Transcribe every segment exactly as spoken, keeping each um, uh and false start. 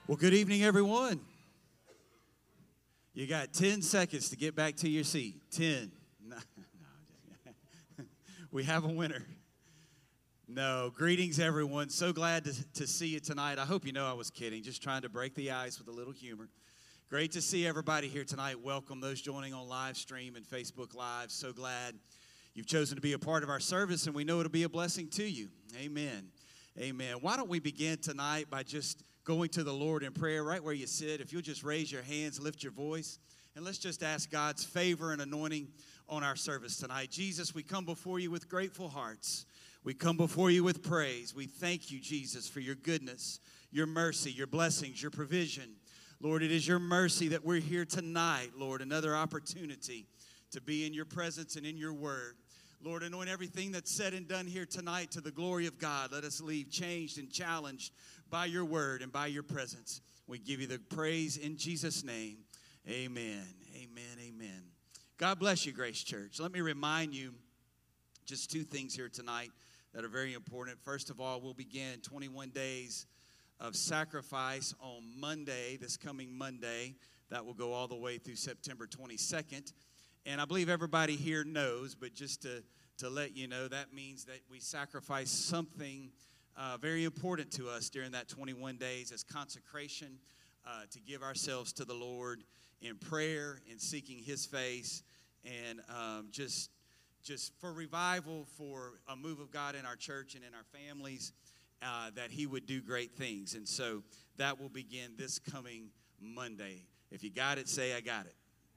Well, good evening, everyone. You got ten seconds to get back to your seat. ten. No, no, we have a winner. No, greetings, everyone. So glad to, to see you tonight. I hope you know I was kidding, just trying to break the ice with a little humor. Great to see everybody here tonight. Welcome those joining on live stream and Facebook Live. So glad you've chosen to be a part of our service, and we know it'll be a blessing to you. Amen. Amen. Why don't we begin tonight by just going to the Lord in prayer right where you sit. If you'll just raise your hands, lift your voice, and let's just ask God's favor and anointing on our service tonight. Jesus, we come before you with grateful hearts. We come before you with praise. We thank you, Jesus, for your goodness, your mercy, your blessings, your provision. Lord, it is your mercy that we're here tonight, Lord, another opportunity to be in your presence and in your word. Lord, anoint everything that's said and done here tonight to the glory of God. Let us leave changed and challenged by your word and by your presence. We give you the praise in Jesus' name. Amen. Amen. Amen. God bless you, Grace Church. Let me remind you just two things here tonight that are very important. First of all, we'll begin twenty-one days of sacrifice on Monday, this coming Monday. That will go all the way through September twenty-second. And I believe everybody here knows, but just to, to let you know, that means that we sacrifice something uh, very important to us during that twenty-one days as consecration, uh, to give ourselves to the Lord in prayer and seeking his face, and um, just, just for revival, for a move of God in our church and in our families, uh, that he would do great things. And so that will begin this coming Monday. If you got it, say, I got it.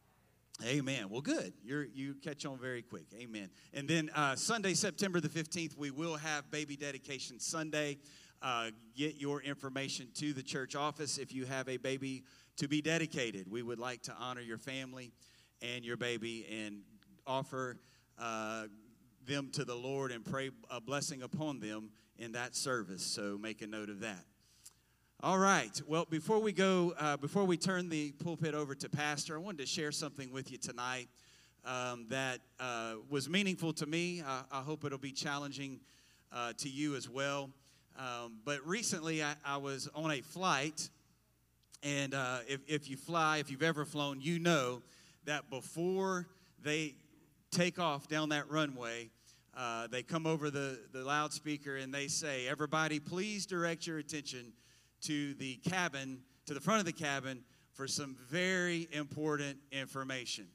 Amen. Well, good. You're, you catch on very quick. Amen. And then uh, Sunday, September the fifteenth, we will have Baby Dedication Sunday. Uh, get your information to the church office if you have a baby to be dedicated. We would like to honor your family and your baby and offer uh, them to the Lord and pray a blessing upon them in that service. So make a note of that. All right. Well, before we go, uh, before we turn the pulpit over to Pastor, I wanted to share something with you tonight um, that uh, was meaningful to me. I, I hope it'll be challenging uh, to you as well. Um, but recently, I, I was on a flight, and uh, if, if you fly, if you've ever flown, you know that before they take off down that runway, uh, they come over the, the loudspeaker and they say, "Everybody, please direct your attention to the cabin, to the front of the cabin for some very important information."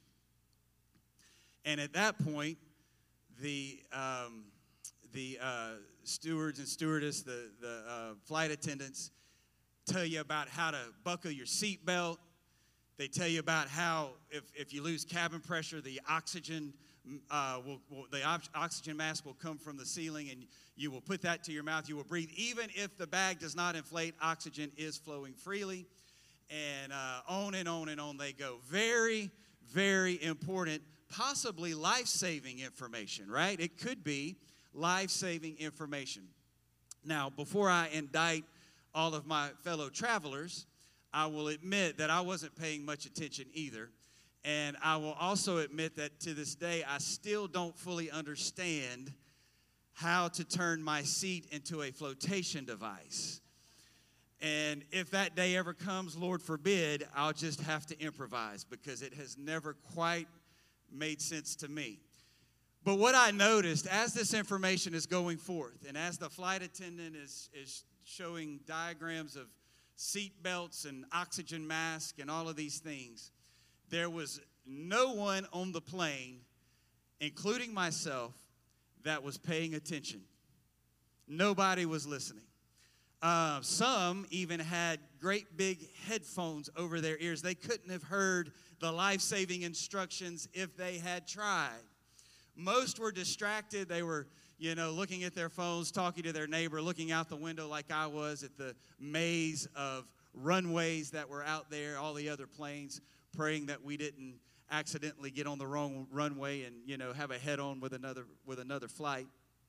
And at that point, the um, the uh, stewards and stewardess, the, the uh, flight attendants, tell you about how to buckle your seatbelt. They tell you about how if, if you lose cabin pressure, the oxygen uh, will, will the oxygen mask will come from the ceiling, and you will put that to your mouth. You will breathe. Even if the bag does not inflate, oxygen is flowing freely. And uh, on and on and on they go. Very, very important, possibly life-saving information, right? It could be life-saving information. Now, before I indict all of my fellow travelers, I will admit that I wasn't paying much attention either. And I will also admit that to this day, I still don't fully understand how to turn my seat into a flotation device. And if that day ever comes, Lord forbid, I'll just have to improvise because it has never quite made sense to me. But what I noticed as this information is going forth and as the flight attendant is, is showing diagrams of seat belts and oxygen masks and all of these things, there was no one on the plane, including myself, that was paying attention. Nobody was listening. Uh, some even had great big headphones over their ears. They couldn't have heard the life-saving instructions if they had tried. Most were distracted. They were, you know, looking at their phones, talking to their neighbor, looking out the window like I was at the maze of runways that were out there, all the other planes, praying that we didn't accidentally get on the wrong runway and, you know, have a head-on with another with another flight.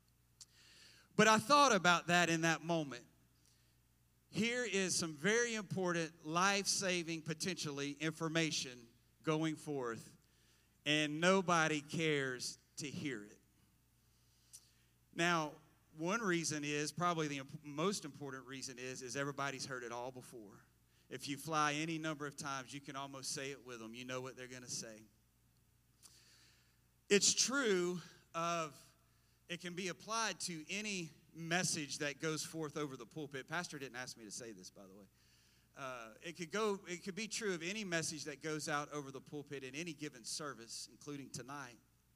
But I thought about that in that moment. Here is some very important, life-saving, potentially, information going forth, and nobody cares to hear it. Now, one reason is, probably the imp- most important reason is, is everybody's heard it all before. If you fly any number of times, you can almost say it with them. You know what they're going to say. It's true of, it can be applied to any message that goes forth over the pulpit. Pastor didn't ask me to say this, by the way. Uh, it could go. It could be true of any message that goes out over the pulpit in any given service, including tonight,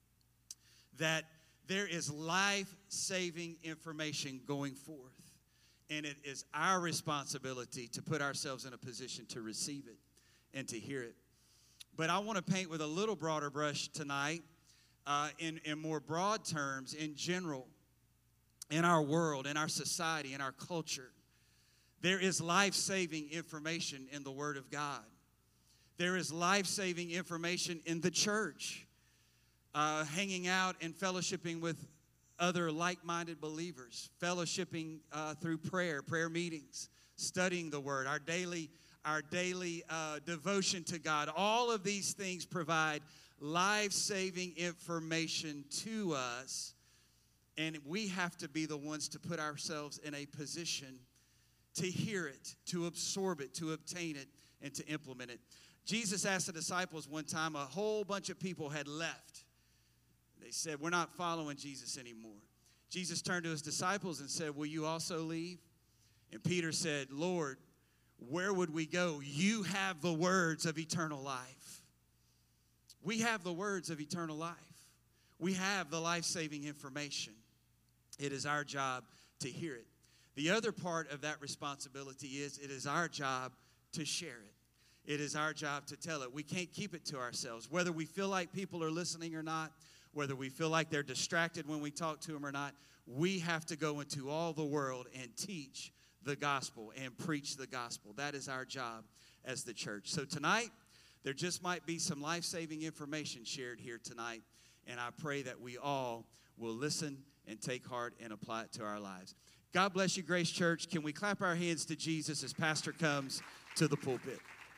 that there is life-saving information going forth. And it is our responsibility to put ourselves in a position to receive it and to hear it. But I want to paint with a little broader brush tonight, uh, in, in more broad terms, in general, in our world, in our society, in our culture. There is life-saving information in the Word of God. There is life-saving information in the church, uh, hanging out and fellowshipping with other like-minded believers, fellowshipping uh, through prayer, prayer meetings, studying the Word, our daily, our daily uh, devotion to God. All of these things provide life-saving information to us, and we have to be the ones to put ourselves in a position to hear it, to absorb it, to obtain it, and to implement it. Jesus asked the disciples one time, a whole bunch of people had left. They said, we're not following Jesus anymore. Jesus turned to his disciples and said, will you also leave? And Peter said, Lord, where would we go? You have the words of eternal life. We have the words of eternal life. We have the life-saving information. It is our job to hear it. The other part of that responsibility is it is our job to share it. It is our job to tell it. We can't keep it to ourselves. Whether we feel like people are listening or not, whether we feel like they're distracted when we talk to them or not, we have to go into all the world and teach the gospel and preach the gospel. That is our job as the church. So tonight, there just might be some life-saving information shared here tonight, and I pray that we all will listen and take heart and apply it to our lives. God bless you, Grace Church. Can we clap our hands to Jesus as Pastor comes to the pulpit?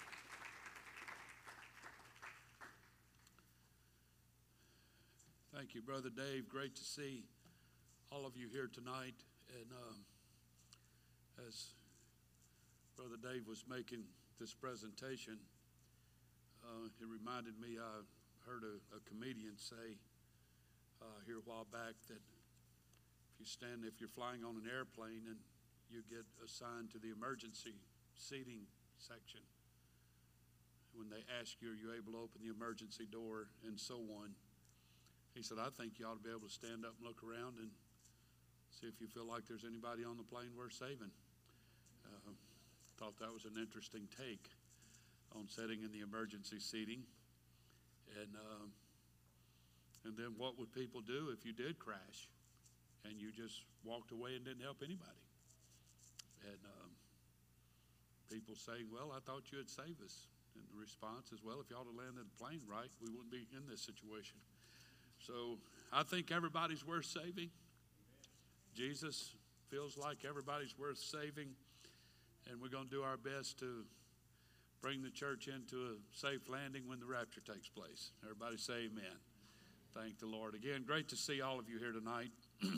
Thank you, Brother Dave. Great to see all of you here tonight. And um, as Brother Dave was making this presentation, uh, it reminded me, I heard a, a comedian say uh, here a while back that if you stand, if you're flying on an airplane and you get assigned to the emergency seating section, when they ask you, are you able to open the emergency door and so on, he said, I think you ought to be able to stand up and look around and see if you feel like there's anybody on the plane worth saving. Uh, thought that was an interesting take on sitting in the emergency seating. And, um, and then what would people do if you did crash and you just walked away and didn't help anybody? And um, people saying, well, I thought you had saved us. And the response is, well, if y'all had landed the plane right, we wouldn't be in this situation. So I think everybody's worth saving. Jesus feels like everybody's worth saving. And we're going to do our best to bring the church into a safe landing when the rapture takes place. Everybody say amen. Thank the Lord. Again, great to see all of you here tonight.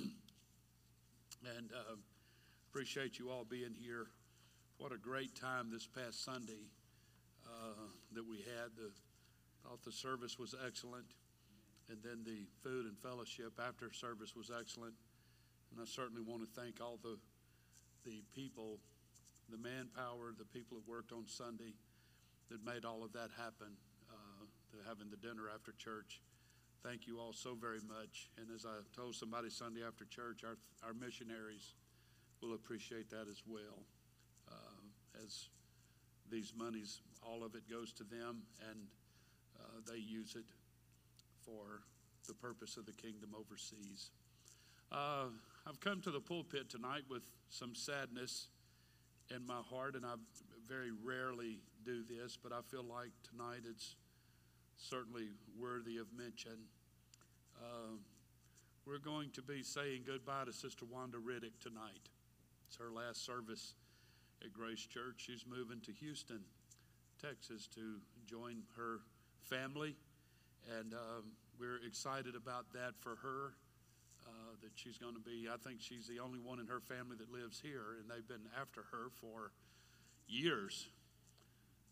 And uh, appreciate you all being here. What a great time this past Sunday uh, that we had. The, thought the service was excellent. And then the food and fellowship after service was excellent. And I certainly want to thank all the the people, the manpower, the people that worked on Sunday that made all of that happen, uh, to having the dinner after church. Thank you all so very much. And as I told somebody Sunday after church, our, our missionaries will appreciate that as well. Uh, as these monies, all of it goes to them, and uh, they use it for the purpose of the kingdom overseas. Uh, I've come to the pulpit tonight with some sadness in my heart, and I very rarely do this, but I feel like tonight it's certainly worthy of mention. Uh, we're going to be saying goodbye to Sister Wanda Riddick tonight. It's her last service at Grace Church. She's moving to Houston, Texas to join her family. And um, we're excited about that for her, uh, that she's going to be, I think she's the only one in her family that lives here, and they've been after her for years.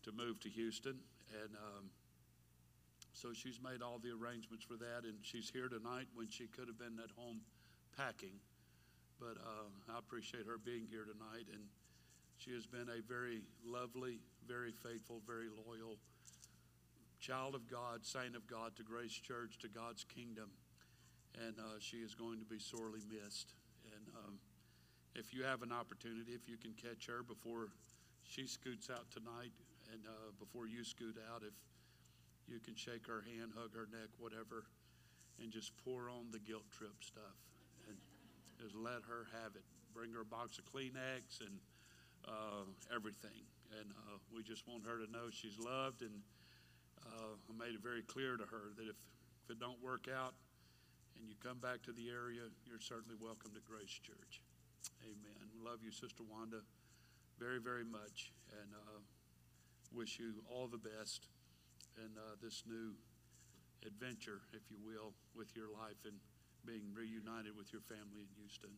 to move to Houston. And um, so she's made all the arrangements for that, and she's here tonight when she could have been at home packing. But uh, I appreciate her being here tonight, and she has been a very lovely, very faithful, very loyal child of God, saint of God, to Grace Church, to God's kingdom, and uh, she is going to be sorely missed. And um, if you have an opportunity, if you can catch her before she scoots out tonight, and uh, before you scoot out, if you can shake her hand, hug her neck, whatever, and just pour on the guilt trip stuff, and just let her have it. Bring her a box of Kleenex and uh, everything, and uh, we just want her to know she's loved. And uh, I made it very clear to her that if, if it don't work out and you come back to the area, you're certainly welcome to Grace Church. Amen. Love you, Sister Wanda, very, very much, and uh, wish you all the best in uh, this new adventure, if you will, with your life and being reunited with your family in Houston.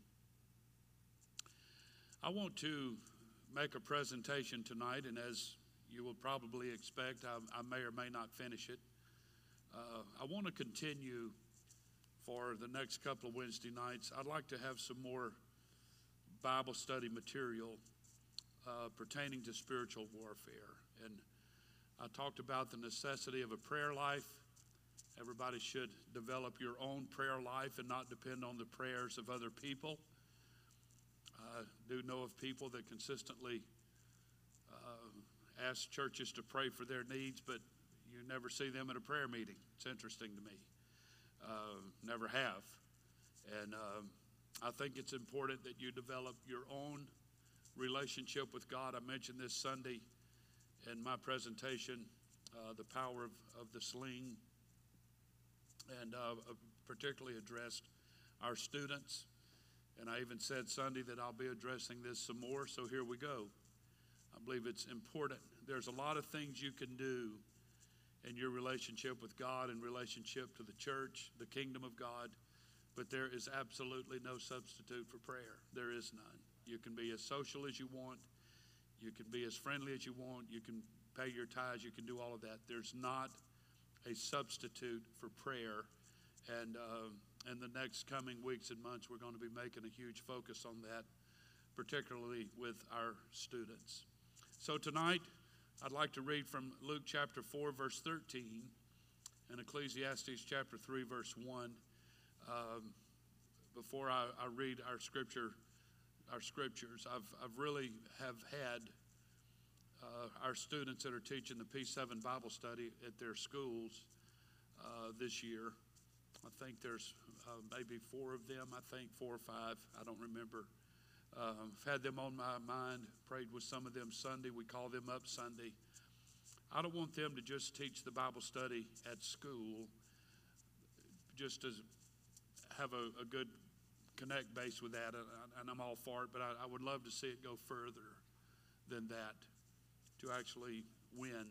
I want to make a presentation tonight, and as you will probably expect, I, I may or may not finish it. Uh, I want to continue for the next couple of Wednesday nights. I'd like to have some more Bible study material uh, pertaining to spiritual warfare. And I talked about the necessity of a prayer life. Everybody should develop your own prayer life and not depend on the prayers of other people. I do know of people that consistently uh, ask churches to pray for their needs, but you never see them at a prayer meeting. It's interesting to me. Uh, never have. And um, I think it's important that you develop your own relationship with God. I mentioned this Sunday in my presentation, uh, the power of, of the sling, and uh, particularly addressed our students. And I even said Sunday that I'll be addressing this some more, so here we go. I believe it's important. There's a lot of things you can do in your relationship with God, in relationship to the church, the kingdom of God, but there is absolutely no substitute for prayer. There is none. You can be as social as you want. You can be as friendly as you want. You can pay your tithes. You can do all of that. There's not a substitute for prayer. And uh, in the next coming weeks and months, we're going to be making a huge focus on that, particularly with our students. So tonight, I'd like to read from Luke chapter four, verse thirteen, and Ecclesiastes chapter three, verse one. Um, before I, I read our scripture, our scriptures, I've I've really have had uh, our students that are teaching the P seven Bible study at their schools uh, this year. I think there's uh, maybe four of them. I think four or five. I don't remember. Um, I've had them on my mind, prayed with some of them Sunday. We call them up Sunday. I don't want them to just teach the Bible study at school, just to have a, a good connect base with that, and, and I'm all for it, but I, I would love to see it go further than that, to actually win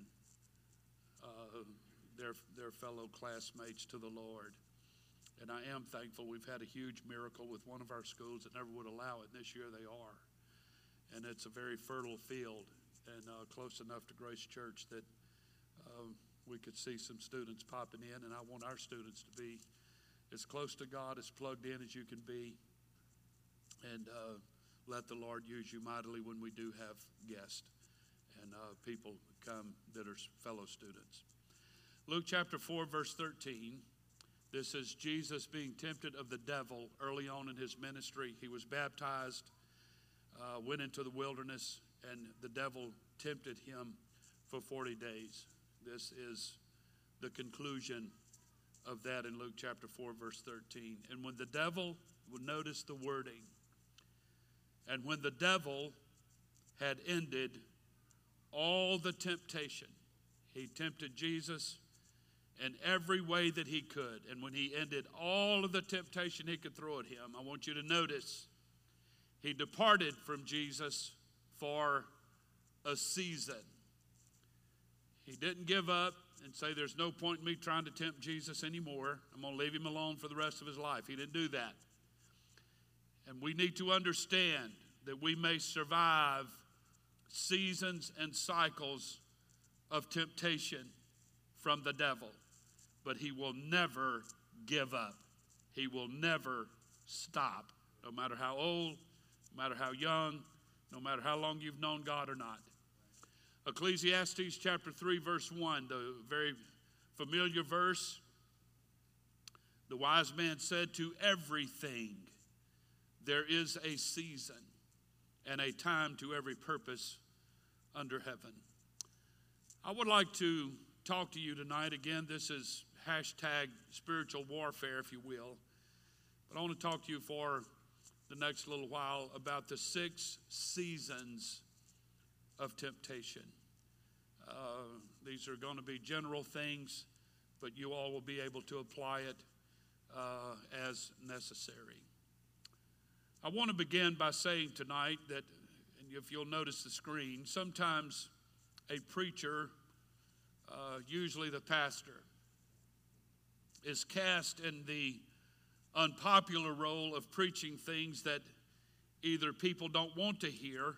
uh, their, their fellow classmates to the Lord. And I am thankful. We've had a huge miracle with one of our schools that never would allow it. This year they are. And it's a very fertile field and uh, close enough to Grace Church that um, we could see some students popping in. And I want our students to be as close to God, as plugged in as you can be. And uh, let the Lord use you mightily when we do have guests and uh, people come that are fellow students. Luke chapter four, verse thirteen. This is Jesus being tempted of the devil early on in his ministry. He was baptized, uh, went into the wilderness, and the devil tempted him for forty days. This is the conclusion of that in Luke chapter four, verse thirteen. And when the devil, would notice the wording, and when the devil had ended all the temptation, he tempted Jesus in every way that he could. And when he ended all of the temptation he could throw at him, I want you to notice, he departed from Jesus for a season. He didn't give up and say, there's no point in me trying to tempt Jesus anymore. I'm going to leave him alone for the rest of his life. He didn't do that. And we need to understand that we may survive seasons and cycles of temptation from the devil, but he will never give up. He will never stop, no matter how old, no matter how young, no matter how long you've known God or not. Ecclesiastes chapter three, verse one, the very familiar verse. The wise man said, to everything there is a season and a time to every purpose under heaven. I would like to talk to you tonight. Again, this is hashtag spiritual warfare, if you will. But I want to talk to you for the next little while about the six seasons of temptation. Uh, these are going to be general things, but you all will be able to apply it uh, as necessary. I want to begin by saying tonight that, and if you'll notice the screen, sometimes a preacher, uh, usually the pastor, is cast in the unpopular role of preaching things that either people don't want to hear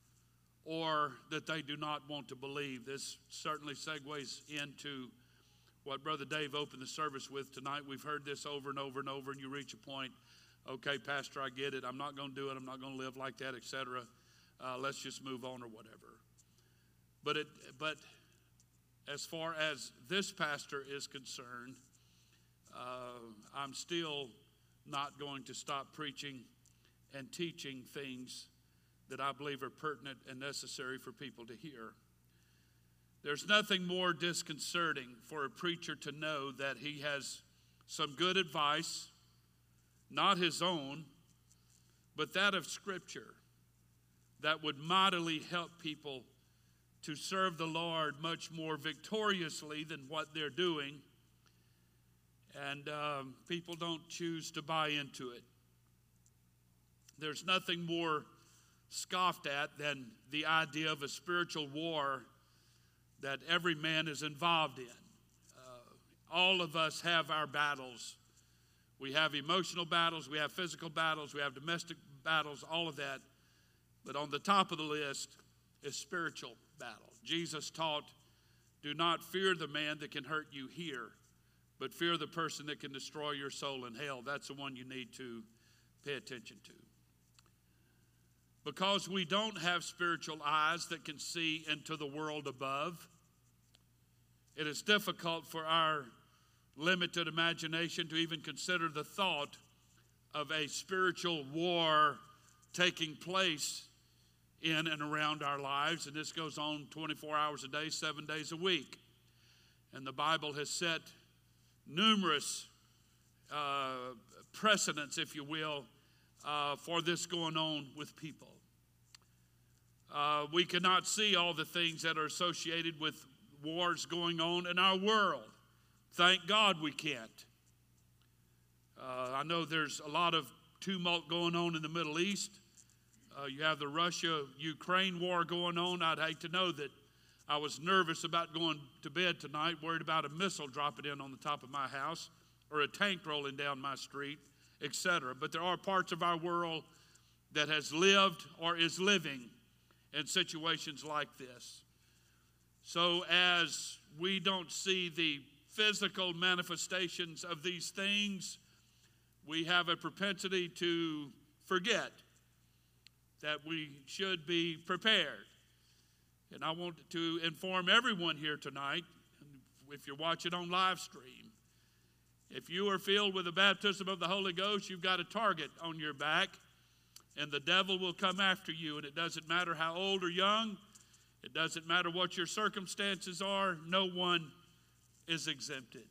or that they do not want to believe. This certainly segues into what Brother Dave opened the service with tonight. We've heard this over and over and over, and you reach a point, okay, Pastor, I get it. I'm not going to do it. I'm not going to live like that, et cetera. Uh, let's just move on or whatever. But it, but as far as this pastor is concerned, uh, I'm still not going to stop preaching and teaching things that I believe are pertinent and necessary for people to hear. There's nothing more disconcerting for a preacher to know that he has some good advice, not his own, but that of Scripture, that would mightily help people to serve the Lord much more victoriously than what they're doing. And um, people don't choose to buy into it. There's nothing more scoffed at than the idea of a spiritual war that every man is involved in. Uh, all of us have our battles. We have emotional battles, we have physical battles, we have domestic battles, all of that. But on the top of the list is spiritual battle. Jesus taught, do not fear the man that can hurt you here, but fear the person that can destroy your soul in hell. That's the one you need to pay attention to. Because we don't have spiritual eyes that can see into the world above, it is difficult for our limited imagination to even consider the thought of a spiritual war taking place in and around our lives. And this goes on twenty-four hours a day, seven days a week. And the Bible has set numerous uh, precedents, if you will, uh, for this going on with people. Uh, we cannot see all the things that are associated with wars going on in our world. Thank God we can't. Uh, I know there's a lot of tumult going on in the Middle East. Uh, you have the Russia-Ukraine war going on. I'd hate to know that I was nervous about going to bed tonight, worried about a missile dropping in on the top of my house or a tank rolling down my street, et cetera. But there are parts of our world that has lived or is living in situations like this. So as we don't see the physical manifestations of these things, we have a propensity to forget that we should be prepared. And I want to inform everyone here tonight, if you're watching on live stream, if you are filled with the baptism of the Holy Ghost, you've got a target on your back, and the devil will come after you. And it doesn't matter how old or young, it doesn't matter what your circumstances are, no one is exempted.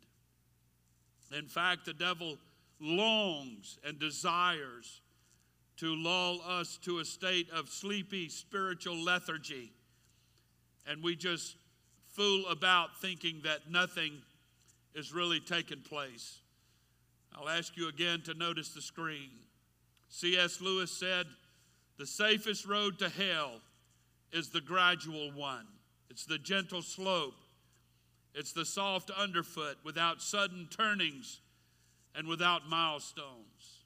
In fact, the devil longs and desires to lull us to a state of sleepy spiritual lethargy. And we just fool about thinking that nothing is really taking place. I'll ask you again to notice the screen. C S Lewis said, the safest road to hell is the gradual one. It's the gentle slope. It's the soft underfoot without sudden turnings and without milestones.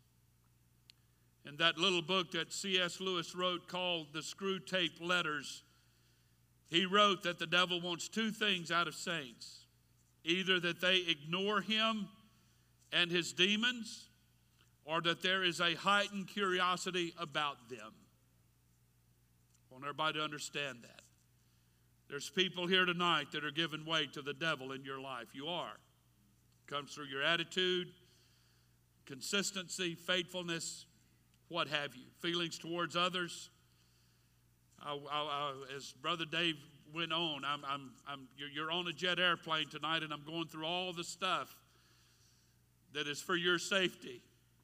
In that little book that C S Lewis wrote called The Screw Tape Letters, He wrote that the devil wants two things out of saints: either that they ignore him and his demons, or that there is a heightened curiosity about them. I want everybody to understand that. There's people here tonight that are giving way to the devil in your life. You are. It comes through your attitude, consistency, faithfulness, what have you. Feelings towards others. I, I, I, as Brother Dave went on, I'm, I'm, I'm, you're, you're on a jet airplane tonight, and I'm going through all the stuff that is for your safety.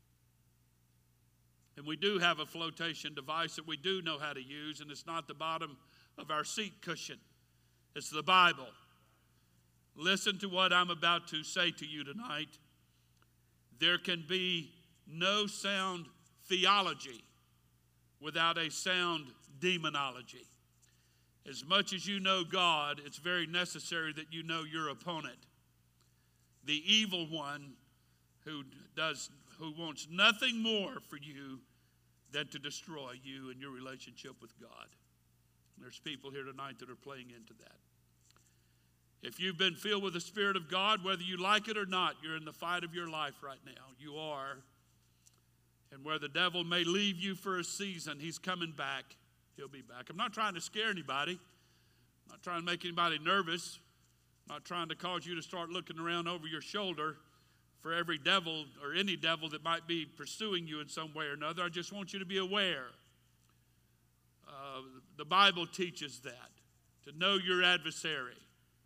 And we do have a flotation device that we do know how to use, and it's not the bottom of our seat cushion. It's the Bible. Listen to what I'm about to say to you tonight. There can be no sound theology without a sound demonology. As much as you know God, it's very necessary that you know your opponent. The evil one who does who wants nothing more for you than to destroy you and your relationship with God. And there's people here tonight that are playing into that. If you've been filled with the Spirit of God, whether you like it or not, you're in the fight of your life right now. You are. And where the devil may leave you for a season, he's coming back. He'll be back. I'm not trying to scare anybody. I'm not trying to make anybody nervous. I'm not trying to cause you to start looking around over your shoulder for every devil or any devil that might be pursuing you in some way or another. I just want you to be aware. Uh, the Bible teaches that, to know your adversary.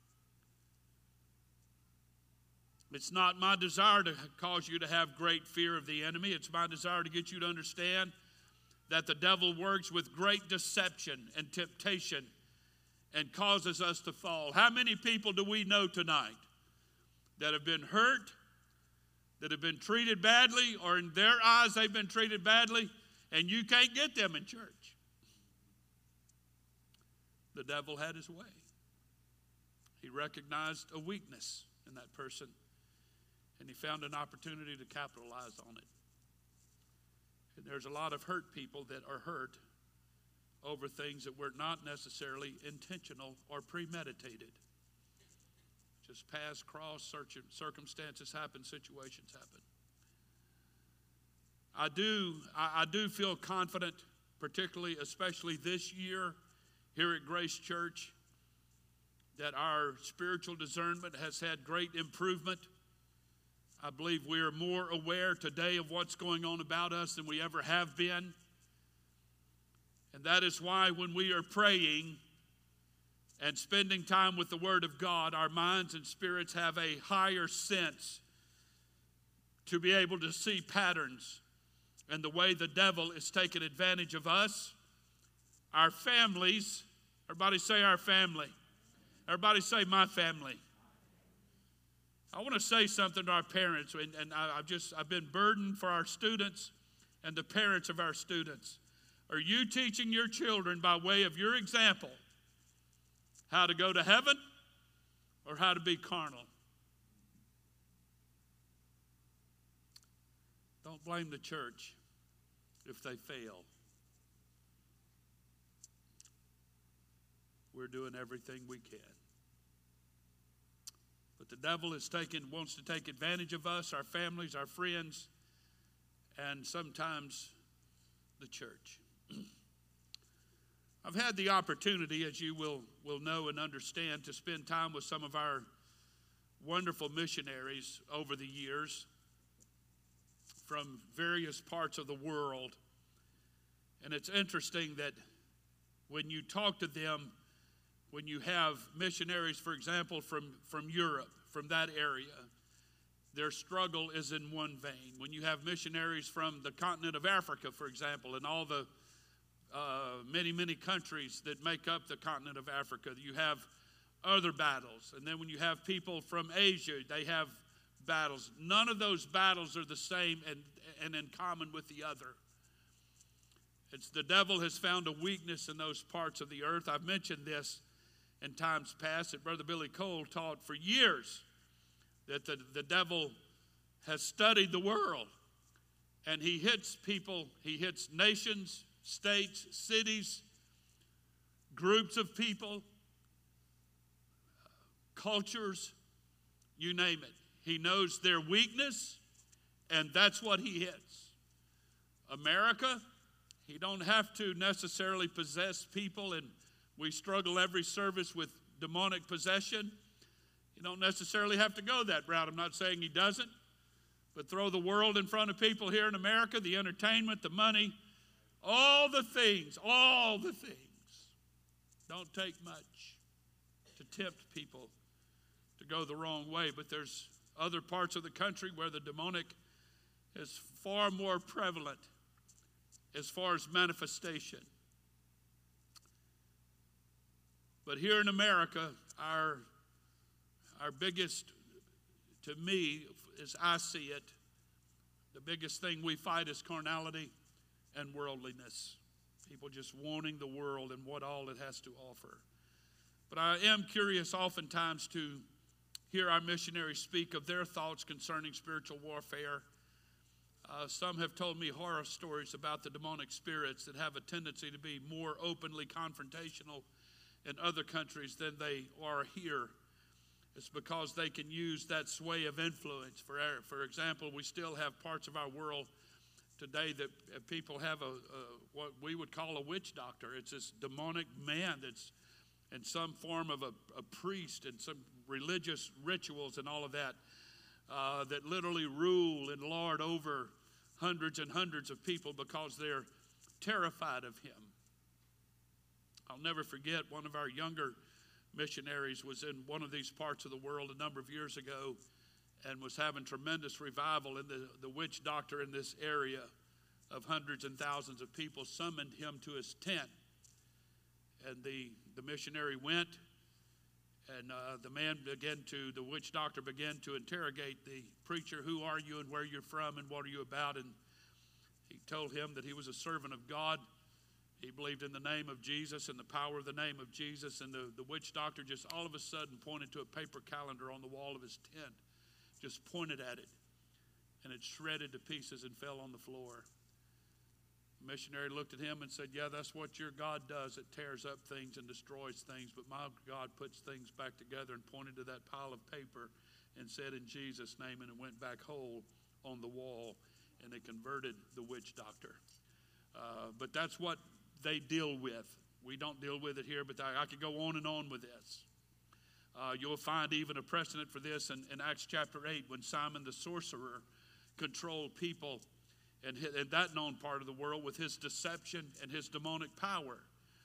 It's not my desire to cause you to have great fear of the enemy. It's my desire to get you to understand that the devil works with great deception and temptation and causes us to fall. How many people do we know tonight that have been hurt, that have been treated badly, or in their eyes they've been treated badly, and you can't get them in church? The devil had his way. He recognized a weakness in that person, and he found an opportunity to capitalize on it. And there's a lot of hurt people that are hurt over things that were not necessarily intentional or premeditated. Just pass, cross, circumstances happen, situations happen. I do, I, I do feel confident, particularly, especially this year here at Grace Church, that our spiritual discernment has had great improvement. I believe we are more aware today of what's going on about us than we ever have been. And that is why when we are praying and spending time with the Word of God, our minds and spirits have a higher sense to be able to see patterns and the way the devil is taking advantage of us, our families. Everybody say our family. Everybody say my family. I want to say something to our parents, and, and I, I've just I've been burdened for our students and the parents of our students. Are you teaching your children by way of your example how to go to heaven or how to be carnal? Don't blame the church if they fail. We're doing everything we can. But the devil is taking, wants to take advantage of us, our families, our friends, and sometimes the church. I've had the opportunity, as you will, will know and understand, to spend time with some of our wonderful missionaries over the years from various parts of the world. And it's interesting that when you talk to them, when you have missionaries, for example, from, from Europe, from that area, their struggle is in one vein. When you have missionaries from the continent of Africa, for example, and all the uh, many, many countries that make up the continent of Africa, you have other battles. And then when you have people from Asia, they have battles. None of those battles are the same and, and in common with the other. It's the devil has found a weakness in those parts of the earth. I've mentioned this in times past that Brother Billy Cole taught for years, that the, the devil has studied the world, and he hits people, he hits nations, states, cities, groups of people, cultures, you name it. He knows their weakness, and that's what he hits. America, he don't have to necessarily possess people, and we struggle every service with demonic possession. You don't necessarily have to go that route. I'm not saying he doesn't, but throw the world in front of people here in America, the entertainment, the money, all the things, all the things. Don't take much to tempt people to go the wrong way, but there's other parts of the country where the demonic is far more prevalent as far as manifestation. But here in America, our, our biggest, to me, as I see it, the biggest thing we fight is carnality and worldliness. People just wanting the world and what all it has to offer. But I am curious oftentimes to hear our missionaries speak of their thoughts concerning spiritual warfare. Uh, some have told me horror stories about the demonic spirits that have a tendency to be more openly confrontational in other countries than they are here. It's because they can use that sway of influence. For, our, for example, we still have parts of our world today that people have a, a what we would call a witch doctor. It's this demonic man that's in some form of a, a priest and some religious rituals and all of that, uh, that literally rule and lord over hundreds and hundreds of people because they're terrified of him. I'll never forget, one of our younger missionaries was in one of these parts of the world a number of years ago and was having tremendous revival, and the, the witch doctor in this area of hundreds and thousands of people summoned him to his tent. And the, the missionary went, and uh, the man began to, the witch doctor began to interrogate the preacher. Who are you and where you're from and what are you about? And he told him that he was a servant of God. He believed in the name of Jesus and the power of the name of Jesus. And the, the witch doctor just all of a sudden pointed to a paper calendar on the wall of his tent, just pointed at it, and it shredded to pieces and fell on the floor. The missionary looked at him and said, yeah, that's what your God does. It tears up things and destroys things, but my God puts things back together, and pointed to that pile of paper and said, in Jesus' name, and it went back whole on the wall, and it converted the witch doctor. Uh, but that's what they deal with. We don't deal with it here, but I, I could go on and on with this. Uh, you'll find even a precedent for this in, in Acts chapter eight, when Simon the sorcerer controlled people in, in that known part of the world with his deception and his demonic power.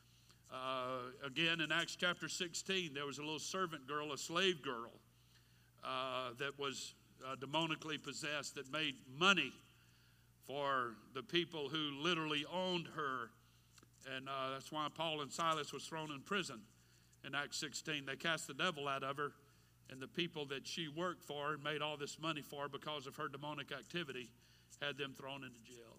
Uh, again, in Acts chapter sixteen, there was a little servant girl, a slave girl, uh, that was uh, demonically possessed, that made money for the people who literally owned her. And uh, that's why Paul and Silas was thrown in prison. In Acts sixteen, they cast the devil out of her, and the people that she worked for and made all this money for because of her demonic activity had them thrown into jail.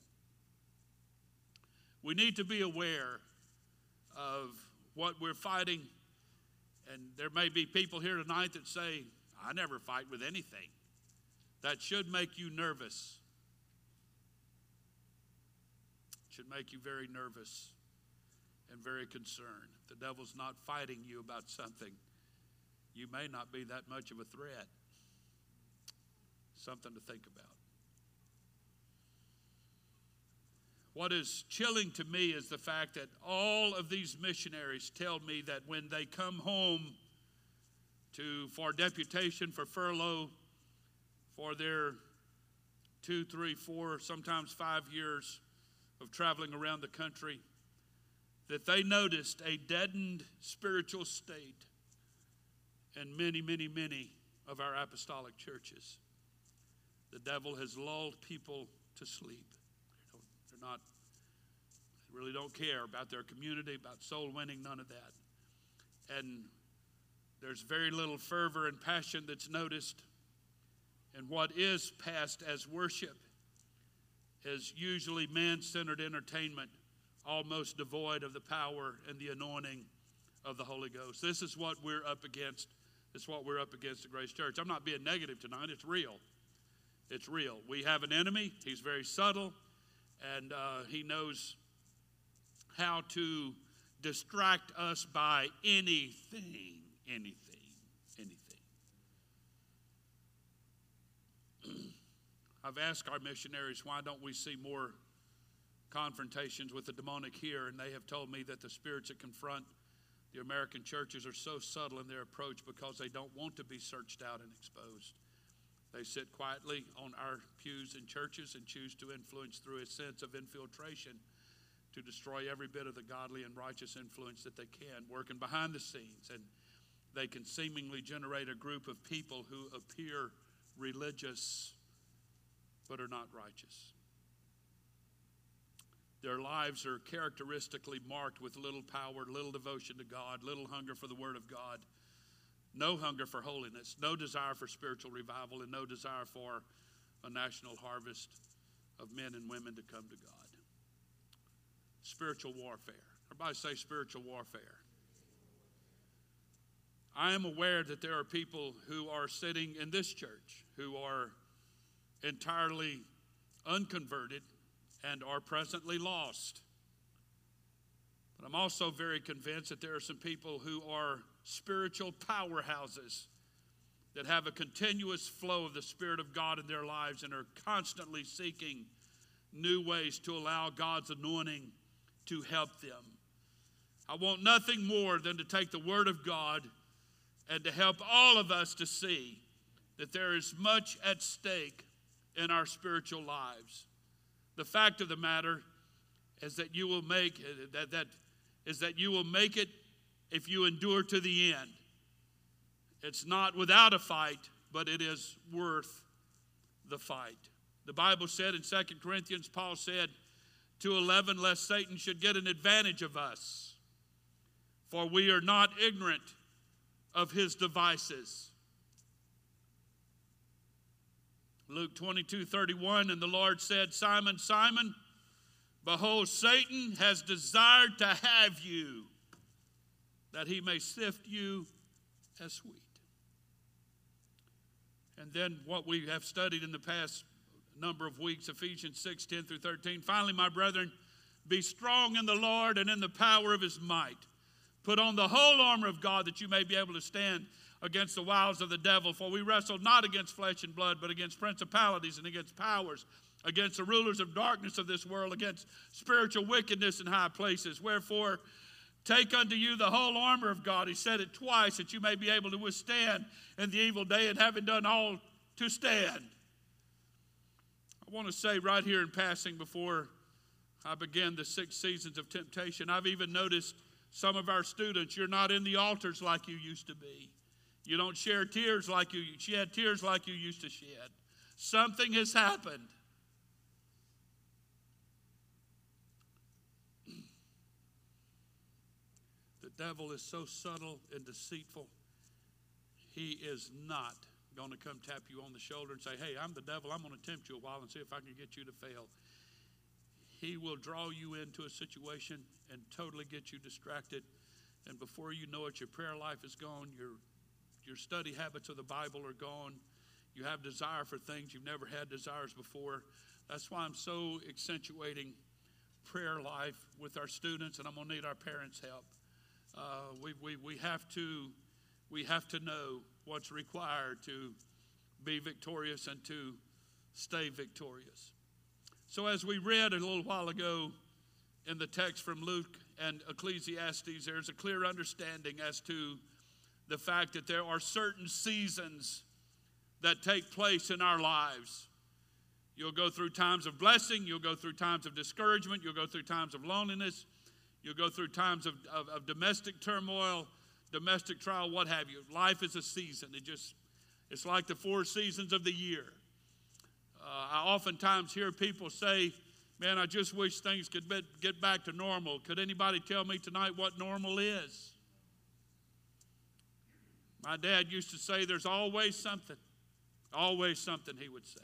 We need to be aware of what we're fighting, and there may be people here tonight that say, I never fight with anything. That should make you nervous. It should make you very nervous and very concerned. If the devil's not fighting you about something, you may not be that much of a threat. Something to think about. What is chilling to me is the fact that all of these missionaries tell me that when they come home to for deputation, for furlough, for their two, three, four, sometimes five years of traveling around the country, that they noticed a deadened spiritual state in many, many, many of our apostolic churches. The devil has lulled people to sleep. They're not, they really don't care about their community, about soul winning, none of that. And there's very little fervor and passion that's noticed. And what is passed as worship is usually man-centered entertainment, almost devoid of the power and the anointing of the Holy Ghost. This is what we're up against. This is what we're up against at Grace Church. I'm not being negative tonight. It's real. It's real. We have an enemy. He's very subtle, and uh, he knows how to distract us by anything, anything, anything. I've asked our missionaries, why don't we see more confrontations with the demonic here? And they have told me that the spirits that confront the American churches are so subtle in their approach because they don't want to be searched out and exposed. They sit quietly on our pews in churches and choose to influence through a sense of infiltration to destroy every bit of the godly and righteous influence that they can, working behind the scenes. And they can seemingly generate a group of people who appear religious but are not righteous. Their lives are characteristically marked with little power, little devotion to God, little hunger for the Word of God, no hunger for holiness, no desire for spiritual revival, and no desire for a national harvest of men and women to come to God. Spiritual warfare. Everybody say spiritual warfare. I am aware that there are people who are sitting in this church who are entirely unconverted and are presently lost. But I'm also very convinced that there are some people who are spiritual powerhouses that have a continuous flow of the Spirit of God in their lives and are constantly seeking new ways to allow God's anointing to help them. I want nothing more than to take the Word of God and to help all of us to see that there is much at stake in our spiritual lives. The fact of the matter is that you will make that that is that you will make it if you endure to the end. It's not without a fight, but it is worth the fight. The Bible said in Second Corinthians, Paul said, two eleven, lest Satan should get an advantage of us, for we are not ignorant of his devices. Luke twenty-two thirty-one, and the Lord said, Simon, Simon, behold, Satan has desired to have you, that he may sift you as wheat. And then what we have studied in the past number of weeks, Ephesians six ten through thirteen. Finally, my brethren, be strong in the Lord and in the power of his might. Put on the whole armor of God that you may be able to stand against the wiles of the devil. For we wrestle not against flesh and blood, but against principalities and against powers, against the rulers of darkness of this world, against spiritual wickedness in high places. Wherefore, take unto you the whole armor of God. He said it twice, that you may be able to withstand in the evil day, and having done all, to stand. I want to say right here in passing before I begin the six seasons of temptation, I've even noticed some of our students, you're not in the altars like you used to be. You don't share tears like you shed tears like you used to shed. Something has happened. The devil is so subtle and deceitful. He is not going to come tap you on the shoulder and say, hey, I'm the devil. I'm going to tempt you a while and see if I can get you to fail. He will draw you into a situation and totally get you distracted. And before you know it, your prayer life is gone. Your Your study habits of the Bible are gone. You have desire for things you've never had desires before. That's why I'm so accentuating prayer life with our students, and I'm going to need our parents' help. Uh, we, we, we, have to, we have to know what's required to be victorious and to stay victorious. So as we read a little while ago in the text from Luke and Ecclesiastes, there's a clear understanding as to the fact that there are certain seasons that take place in our lives. You'll go through times of blessing. You'll go through times of discouragement. You'll go through times of loneliness. You'll go through times of, of, of domestic turmoil, domestic trial, what have you. Life is a season. It just, it's like the four seasons of the year. Uh, I oftentimes hear people say, man, I just wish things could be, get back to normal. Could anybody tell me tonight what normal is? My dad used to say, there's always something. Always something, he would say.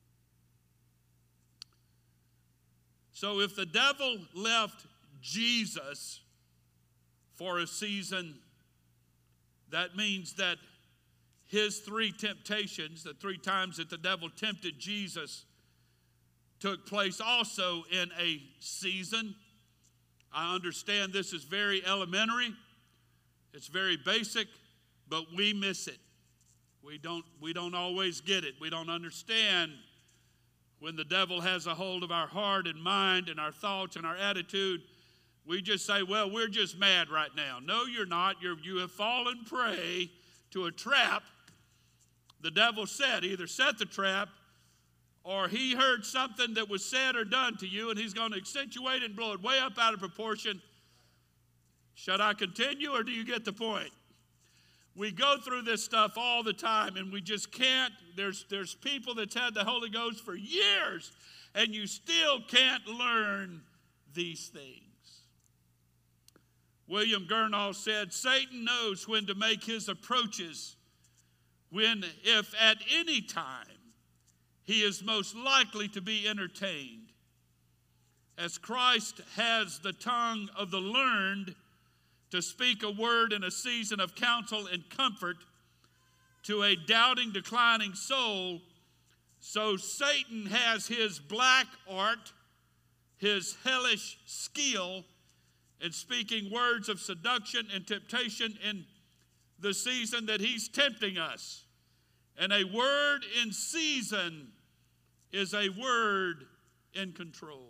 So if the devil left Jesus for a season, that means that his three temptations, the three times that the devil tempted Jesus, took place also in a season. I understand this is very elementary. It's very basic. But we miss it. We don't, we don't always get it. We don't understand when the devil has a hold of our heart and mind and our thoughts and our attitude, we just say, well, we're just mad right now. No, you're not. You're, you have fallen prey to a trap. The devil said, either set the trap or he heard something that was said or done to you, and he's going to accentuate and blow it way up out of proportion. Should I continue, or do you get the point? We go through this stuff all the time, and we just can't. There's, there's people that's had the Holy Ghost for years, and you still can't learn these things. William Gurnall said, Satan knows when to make his approaches, when, if at any time, he is most likely to be entertained. As Christ has the tongue of the learned to speak a word in a season of counsel and comfort to a doubting, declining soul, so Satan has his black art, his hellish skill in speaking words of seduction and temptation in the season that he's tempting us. And a word in season is a word in control.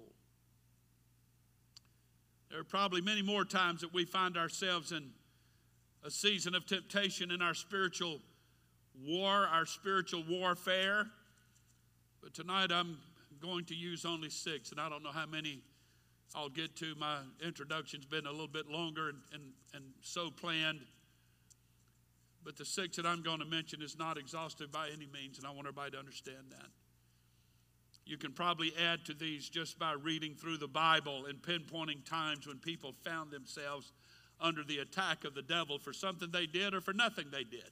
There are probably many more times that we find ourselves in a season of temptation in our spiritual war, our spiritual warfare. But tonight I'm going to use only six, and I don't know how many I'll get to. My introduction's been a little bit longer and, and, and so planned. But the six that I'm going to mention is not exhaustive by any means, and I want everybody to understand that. You can probably add to these just by reading through the Bible and pinpointing times when people found themselves under the attack of the devil for something they did or for nothing they did.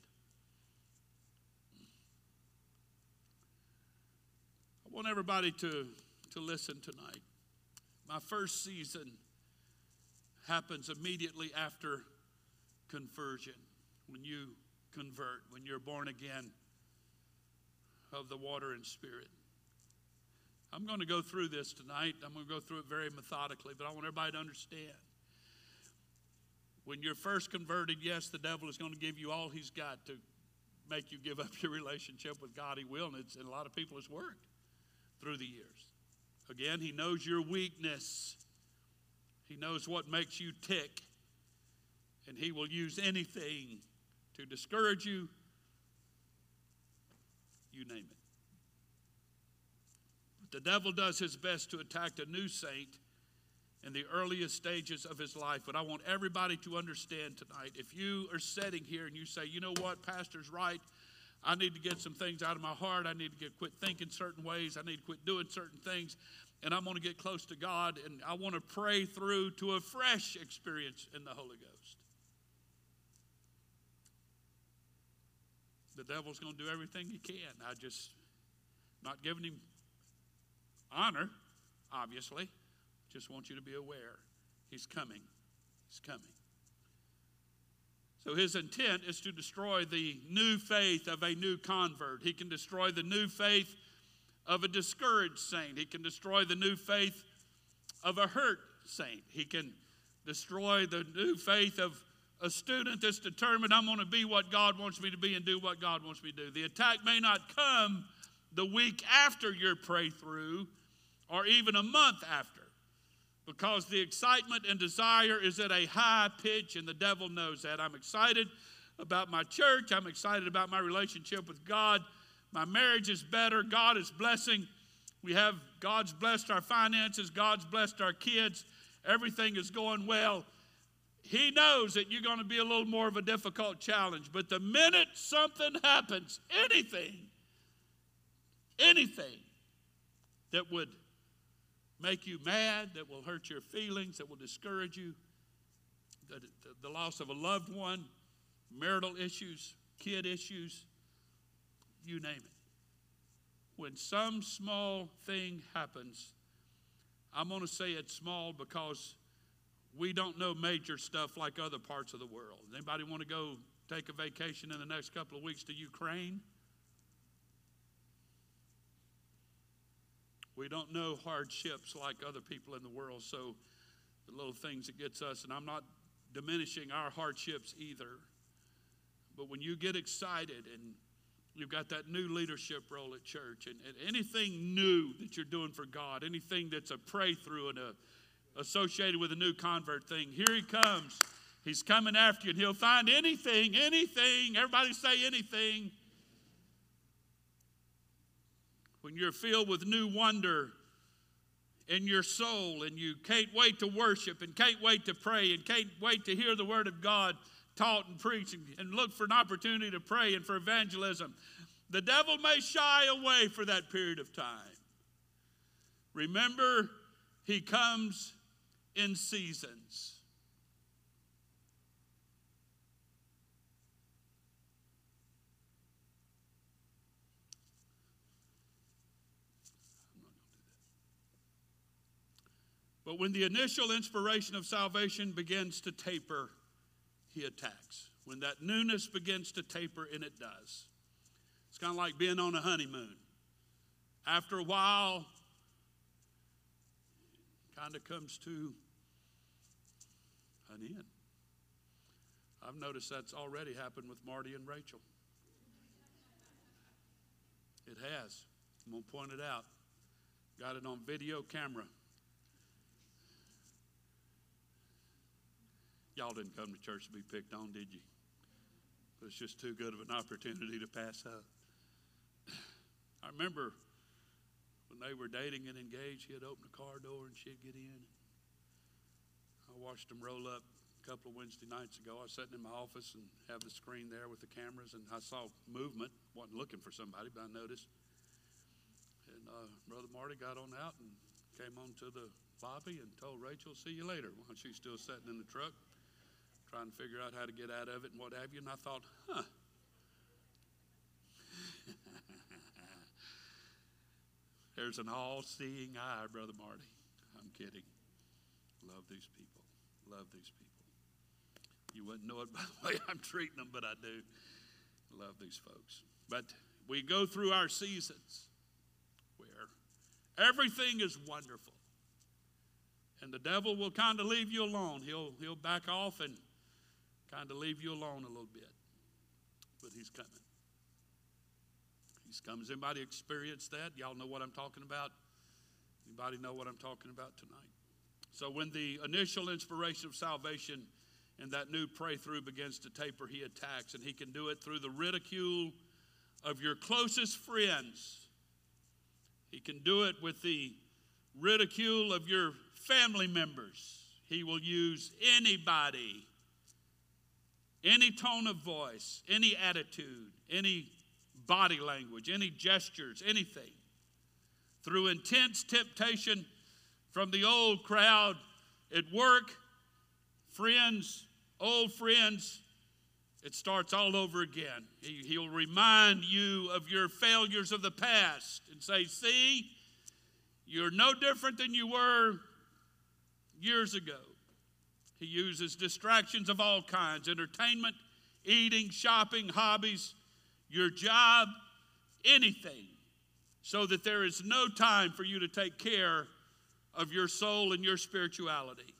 I want everybody to, to listen tonight. My first season happens immediately after conversion. When you convert, when you're born again of the water and spirit. I'm going to go through this tonight. I'm going to go through it very methodically, but I want everybody to understand. When you're first converted, yes, the devil is going to give you all he's got to make you give up your relationship with God. He will, and, it's, and a lot of people it's worked through the years. Again, he knows your weakness. He knows what makes you tick, and he will use anything to discourage you, you name it. But the devil does his best to attack a new saint in the earliest stages of his life. But I want everybody to understand tonight, if you are sitting here and you say, you know what, Pastor's right, I need to get some things out of my heart, I need to get quit thinking certain ways, I need to quit doing certain things, and I'm going to get close to God, and I want to pray through to a fresh experience in the Holy Ghost. The devil's going to do everything he can. I just, not giving him honor, obviously. Just want you to be aware. He's coming. He's coming. So his intent is to destroy the new faith of a new convert. He can destroy the new faith of a discouraged saint. He can destroy the new faith of a hurt saint. He can destroy the new faith of a student that's determined, I'm going to be what God wants me to be and do what God wants me to do. The attack may not come the week after your pray through or even a month after, because the excitement and desire is at a high pitch, and the devil knows that. I'm excited about my church. I'm excited about my relationship with God. My marriage is better. God is blessing. We have, God's blessed our finances. God's blessed our kids. Everything is going well. He knows that you're going to be a little more of a difficult challenge. But the minute something happens, anything, anything that would make you mad, that will hurt your feelings, that will discourage you, the, the, the loss of a loved one, marital issues, kid issues, you name it. When some small thing happens, I'm going to say it's small because we don't know major stuff like other parts of the world. Anybody want to go take a vacation in the next couple of weeks to Ukraine? We don't know hardships like other people in the world, so the little things that gets us, and I'm not diminishing our hardships either, but when you get excited and You've got that new leadership role at church. And, and anything new that you're doing for God, anything that's a pray through and a, associated with a new convert thing, here he comes. He's coming after you, and he'll find anything, anything. Everybody say anything. When you're filled with new wonder in your soul, and you can't wait to worship, and can't wait to pray, and can't wait to hear the word of God taught and preached, and, and look for an opportunity to pray and for evangelism, the devil may shy away for that period of time. Remember, he comes in seasons. But when the initial inspiration of salvation begins to taper, he attacks. When that newness begins to taper, and it does. It's kind of like being on a honeymoon. After a while, kind of comes to an end. I've noticed that's already happened with Marty and Rachel. It has. I'm going to point it out. Got it on video camera. Y'all didn't come to church to be picked on, did you? But it's just too good of an opportunity to pass up. I remember when they were dating and engaged, he'd open the car door and she'd get in. I watched them roll up a couple of Wednesday nights ago. I was sitting in my office and have the screen there with the cameras, and I saw movement. Wasn't looking for somebody, but I noticed. And uh, Brother Marty got on out and came on to the lobby and told Rachel, see you later, while she's still sitting in the truck, trying to figure out how to get out of it and what have you. And I thought, huh. There's an all-seeing eye, Brother Marty. I'm kidding. Love these people. Love these people. You wouldn't know it by the way I'm treating them, but I do. Love these folks. But we go through our seasons where everything is wonderful. And the devil will kind of leave you alone. He'll, he'll back off and kind of leave you alone a little bit. But he's coming. He's coming. Has anybody experienced that? Y'all know what I'm talking about? Anybody know what I'm talking about tonight? So when the initial inspiration of salvation and that new pray-through begins to taper, he attacks. And he can do it through the ridicule of your closest friends. He can do it with the ridicule of your family members. He will use anybody, any tone of voice, any attitude, any body language, any gestures, anything. Through intense temptation from the old crowd at work, friends, old friends, it starts all over again. He, he'll remind you of your failures of the past and say, see, you're no different than you were years ago. He uses distractions of all kinds, entertainment, eating, shopping, hobbies, your job, anything, so that there is no time for you to take care of your soul and your spirituality.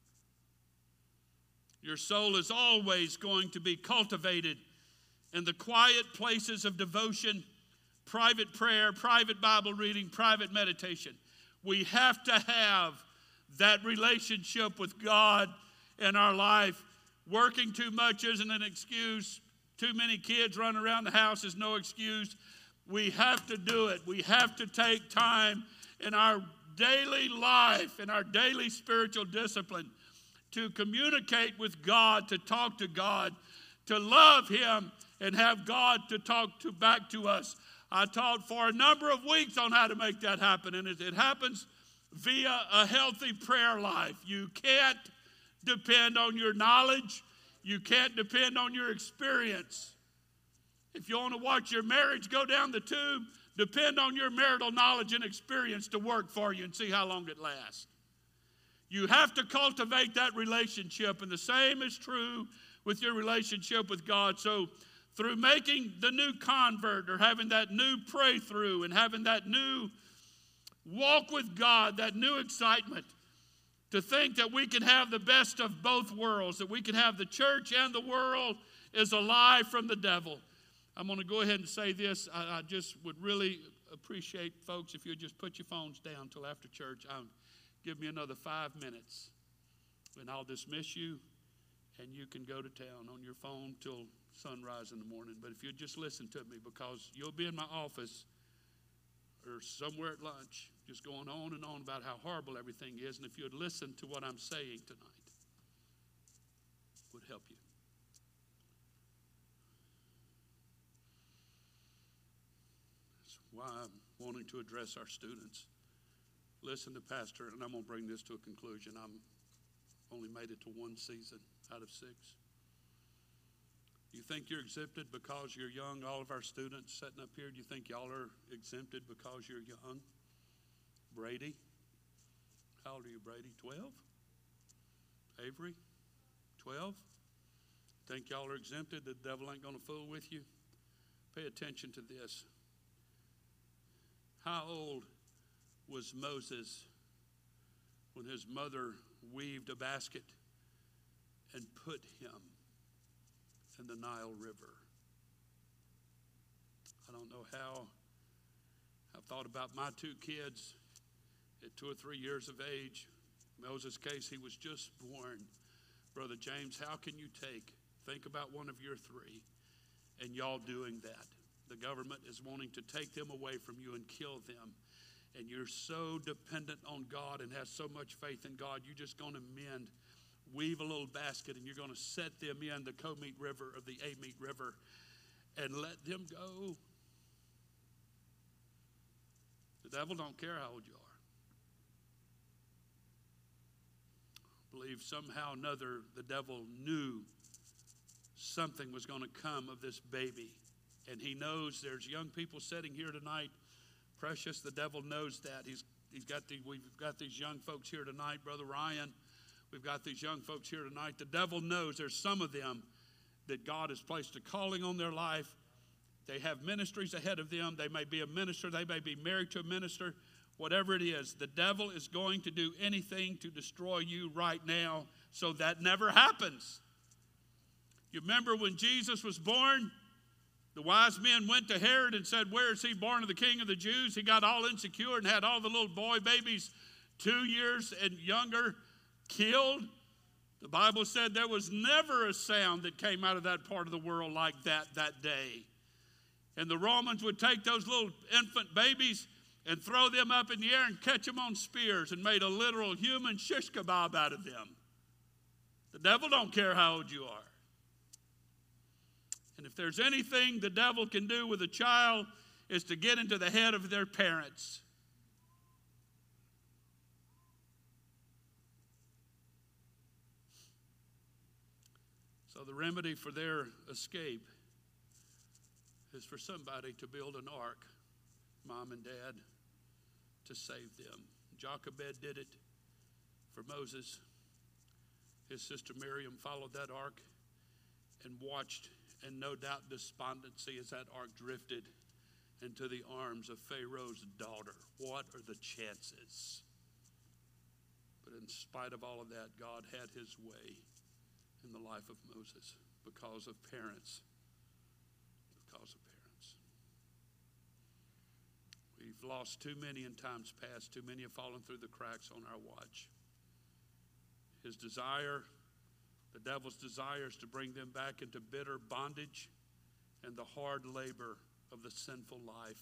Your soul is always going to be cultivated in the quiet places of devotion, private prayer, private Bible reading, private meditation. We have to have that relationship with God in our life. Working too much isn't an excuse. Too many kids running around the house is no excuse. We have to do it. We have to take time in our daily life, in our daily spiritual discipline, to communicate with God, to talk to God, to love Him, and have God to talk to back to us. I taught for a number of weeks on how to make that happen, and it, it happens via a healthy prayer life. You can't depend on your knowledge. You can't depend on your experience. If you want to watch your marriage go down the tube, depend on your marital knowledge and experience to work for you and see how long it lasts. You have to cultivate that relationship, and the same is true with your relationship with God. So through making the new convert, or having that new pray through, and having that new walk with God, that new excitement, to think that we can have the best of both worlds, that we can have the church and the world, is a lie from the devil. I'm going to go ahead and say this. I, I just would really appreciate, folks, if you just put your phones down till after church. Um, give me another five minutes, and I'll dismiss you, and you can go to town on your phone till sunrise in the morning. But if you just listen to me, because you'll be in my office or somewhere at lunch just going on and on about how horrible everything is, and if you'd listen to what I'm saying tonight, it would help you. That's why I'm wanting to address our students. Listen to Pastor, and I'm going to bring this to a conclusion. I'm only made it to one season out of six. You think you're exempted because you're young? All of our students sitting up here, do you think y'all are exempted because you're young? Brady? How old are you, Brady? twelve? Avery? twelve? Think y'all are exempted? The devil ain't going to fool with you? Pay attention to this. How old was Moses when his mother weaved a basket and put him in the Nile River? I don't know how. I've thought about my two kids at two or three years of age. In Moses' case, he was just born. Brother James, how can you take, think about one of your three, and y'all doing that? The government is wanting to take them away from you and kill them. And you're so dependent on God and have so much faith in God, you're just going to mend, weave a little basket, and you're going to set them in the Comite River or the Amite River and let them go. The devil don't care how old you are. I believe somehow or another the devil knew something was going to come of this baby. And he knows there's young people sitting here tonight. Precious, the devil knows that. He's he's got the we've got these young folks here tonight, Brother Ryan. We've got these young folks here tonight. The devil knows there's some of them that God has placed a calling on their life. They have ministries ahead of them. They may be a minister. They may be married to a minister. Whatever it is, the devil is going to do anything to destroy you right now so that never happens. You remember when Jesus was born? The wise men went to Herod and said, where is he born of the King of the Jews? He got all insecure and had all the little boy babies two years and younger killed. The Bible said there was never a sound that came out of that part of the world like that that day. And the Romans would take those little infant babies and throw them up in the air and catch them on spears and made a literal human shish kebab out of them. The devil don't care how old you are. And if there's anything the devil can do with a child, is to get into the head of their parents. So the remedy for their escape is for somebody to build an ark, mom and dad, to save them. Jochebed did it for Moses. His sister Miriam followed that ark and watched, and no doubt despondency as that ark drifted into the arms of Pharaoh's daughter. What are the chances? But in spite of all of that, God had his way in the life of Moses because of parents. Because of parents. We've lost too many in times past. Too many have fallen through the cracks on our watch. His desire, the devil's desire, is to bring them back into bitter bondage and the hard labor of the sinful life.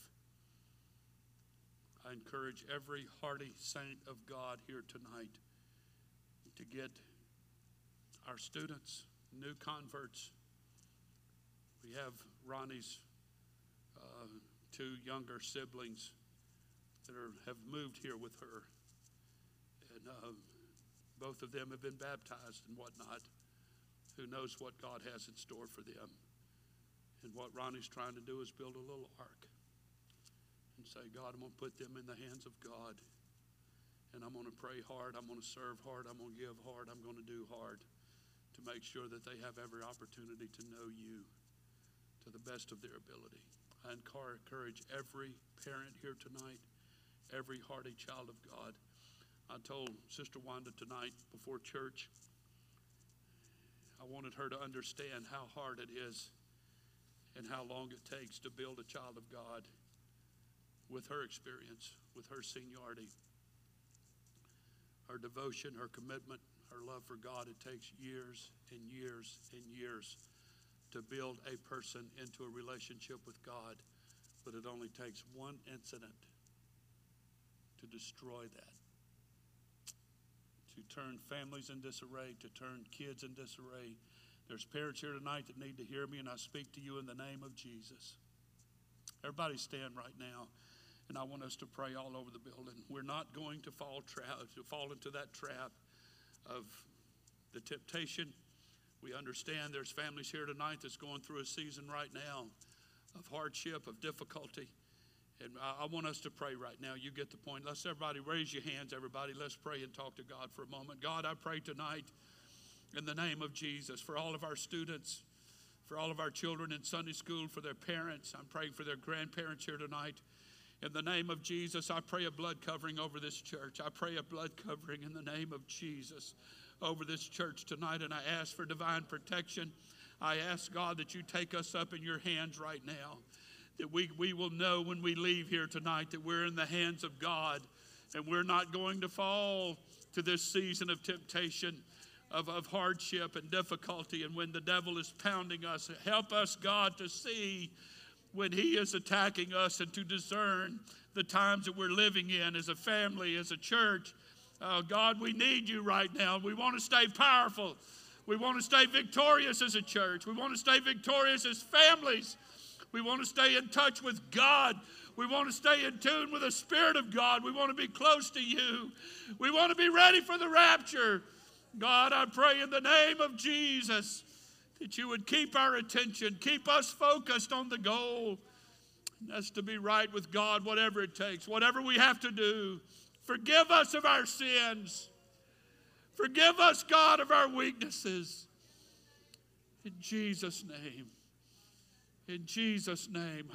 I encourage every hearty saint of God here tonight to get our students, new converts. We have Ronnie's uh, two younger siblings that are, have moved here with her. And uh, both of them have been baptized and whatnot. Who knows what God has in store for them. And what Ronnie's trying to do is build a little ark and say, God, I'm going to put them in the hands of God. And I'm going to pray hard. I'm going to serve hard. I'm going to give hard. I'm going to do hard to make sure that they have every opportunity to know you to the best of their ability. I encourage every parent here tonight, every hearty child of God. I told Sister Wanda tonight before church, I wanted her to understand how hard it is and how long it takes to build a child of God with her experience, with her seniority, her devotion, her commitment, her love for God. It takes years and years and years to build a person into a relationship with God, but it only takes one incident to destroy that, to turn families in disarray, to turn kids in disarray. There's parents here tonight that need to hear me, and I speak to you in the name of Jesus. Everybody stand right now, and I want us to pray all over the building. We're not going to fall, tra- to fall into that trap of the temptation. We understand there's families here tonight that's going through a season right now of hardship, of difficulty. And I, I want us to pray right now. You get the point. Let's everybody raise your hands, everybody. Let's pray and talk to God for a moment. God, I pray tonight in the name of Jesus for all of our students, for all of our children in Sunday school, for their parents. I'm praying for their grandparents here tonight. In the name of Jesus, I pray a blood covering over this church. I pray a blood covering in the name of Jesus over this church tonight, and I ask for divine protection. I ask, God, that you take us up in your hands right now, that we, we will know when we leave here tonight that we're in the hands of God, and we're not going to fall to this season of temptation, of, of hardship and difficulty, and when the devil is pounding us. Help us, God, to see when he is attacking us and to discern the times that we're living in as a family, as a church. Uh, God, we need you right now. We want to stay powerful. We want to stay victorious as a church. We want to stay victorious as families. We want to stay in touch with God. We want to stay in tune with the Spirit of God. We want to be close to you. We want to be ready for the rapture. God, I pray in the name of Jesus that you would keep our attention, keep us focused on the goal. And that's to be right with God, whatever it takes, whatever we have to do. Forgive us of our sins. Forgive us, God, of our weaknesses. In Jesus' name. In Jesus' name.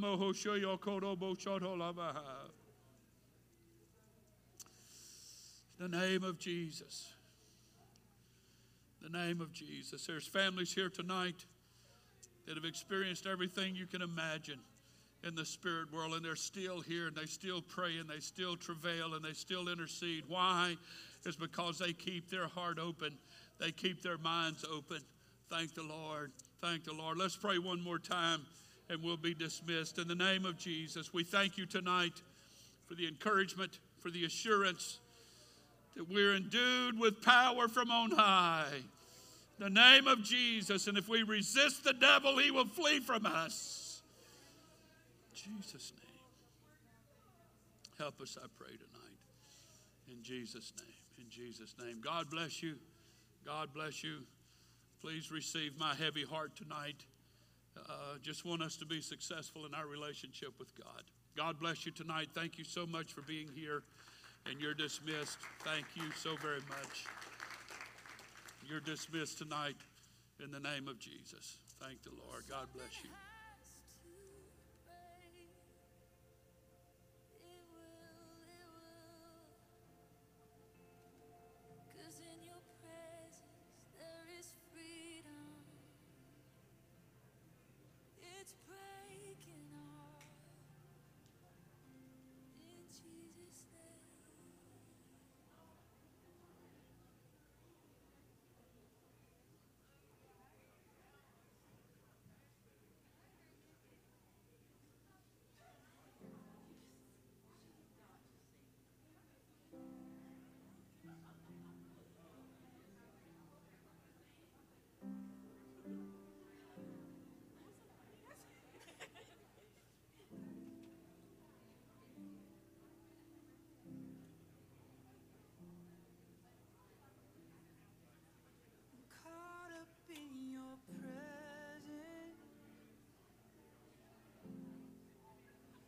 In the name of Jesus. The name of Jesus. There's families here tonight that have experienced everything you can imagine in the spirit world, and they're still here, and they still pray, and they still travail, and they still intercede. Why? It's because they keep their heart open. They keep their minds open. Thank the Lord. Thank the Lord. Let's pray one more time, and we'll be dismissed. In the name of Jesus, we thank you tonight for the encouragement, for the assurance that we're endued with power from on high. In the name of Jesus, and if we resist the devil, he will flee from us. In Jesus' name. Help us, I pray, tonight. In Jesus' name. In Jesus' name. God bless you. God bless you. Please receive my heavy heart tonight. Uh, just want us to be successful in our relationship with God. God bless you tonight. Thank you so much for being here. And you're dismissed. Thank you so very much. You're dismissed tonight in the name of Jesus. Thank the Lord. God bless you.